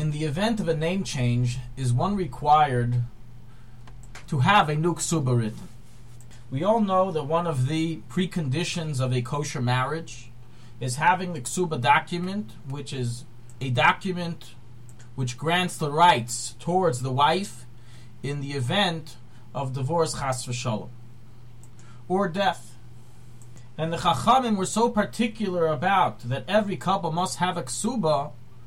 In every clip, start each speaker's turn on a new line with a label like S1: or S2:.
S1: in the event of a name change, is one required to have a new ksuba written? We all know that one of the preconditions of a kosher marriage is having the ksuba document, which is a document which grants the rights towards the wife in the event of divorce, chas v'sholom, or death. And the Chachamim were so particular about that every couple must have a ksuba,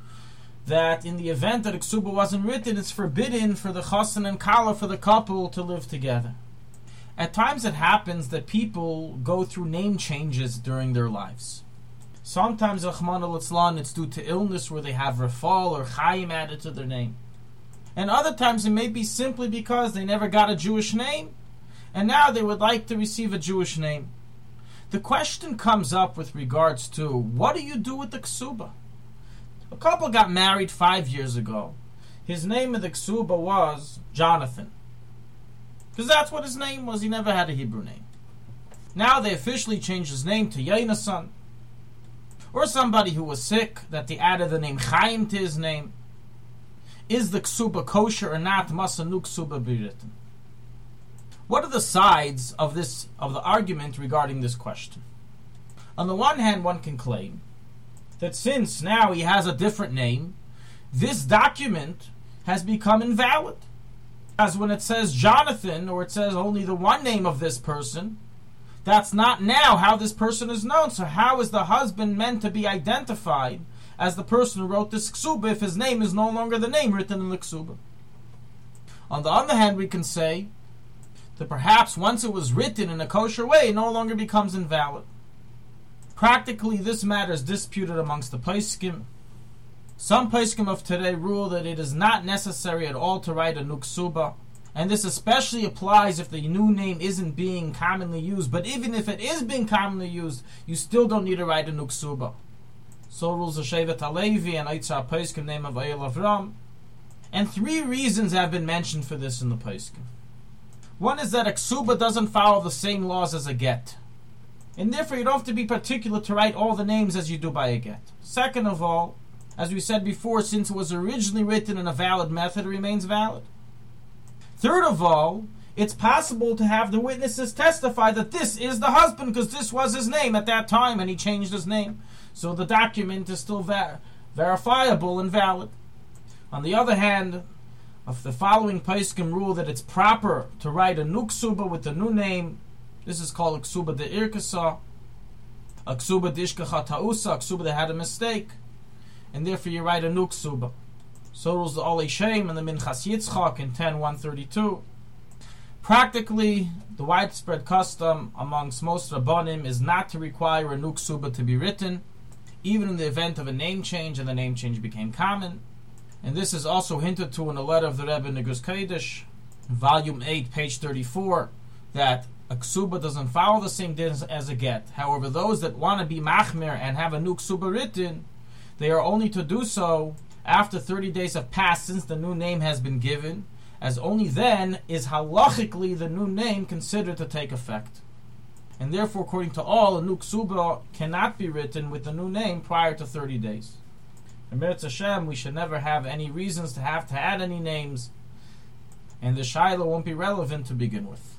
S1: that in the event that a ksuba wasn't written, it's forbidden for the chassan and kala, for the couple, to live together. At times it happens that people go through name changes during their lives. Sometimes, Rahman al-Islam, it's due to illness where they have Rafal or Chaim added to their name. And other times it may be simply because they never got a Jewish name, and now they would like to receive a Jewish name. The question comes up with regards to, what do you do with the ksuba? A couple got married 5 years ago. His name in the ksuba was Jonathan, because that's what his name was. He never had a Hebrew name. Now they officially changed his name to Yonasan. Or somebody who was sick, that they added the name Chaim to his name. Is the ksuba kosher or not? Must a new ksuba be written? What are the sides of the argument regarding this question? On the one hand, one can claim that since now he has a different name, this document has become invalid. As when it says Jonathan, or it says only the one name of this person, that's not now how this person is known. So how is the husband meant to be identified as the person who wrote this ksuba if his name is no longer the name written in the ksuba? On the other hand, we can say that perhaps once it was written in a kosher way, it no longer becomes invalid. Practically, this matter is disputed amongst the poskim. Some poskim of today rule that it is not necessary at all to write a new ksuba, and this especially applies if the new name isn't being commonly used. But even if it is being commonly used, you still don't need to write a new ksuba. So rules the Shevet HaLevi and Eitzah poskim name of Eyal Avram. And 3 reasons have been mentioned for this in the poskim. One is that a ksuba doesn't follow the same laws as a get, and therefore you don't have to be particular to write all the names as you do by a get. Second of all, as we said before, since it was originally written in a valid method, it remains valid. Third of all, it's possible to have the witnesses testify that this is the husband because this was his name at that time and he changed his name. So the document is still verifiable and valid. On the other hand, if the following poskim rule that it's proper to write a new ksuba with the new name, this is called a ksuba de irkasa, a ksuba de ishkacha ta'usa, a ksuba that had a mistake, and therefore you write a new ksuba. So rules the Olei Shem and the Minchas Yitzchak in 10:132. Practically, the widespread custom amongst most Rabbanim is not to require a new ksuba to be written, even in the event of a name change, and the name change became common. And this is also hinted to in a letter of the Rebbe Negus Kodesh, volume 8, page 34, that a ksuba doesn't follow the same din as a get. However, those that want to be machmir and have a new ksuba written, they are only to do so after 30 days have passed since the new name has been given, as only then is halachically the new name considered to take effect. And therefore, according to all, a new ksuba cannot be written with the new name prior to 30 days. In Meretz Hashem, we should never have any reasons to have to add any names, and the shaila won't be relevant to begin with.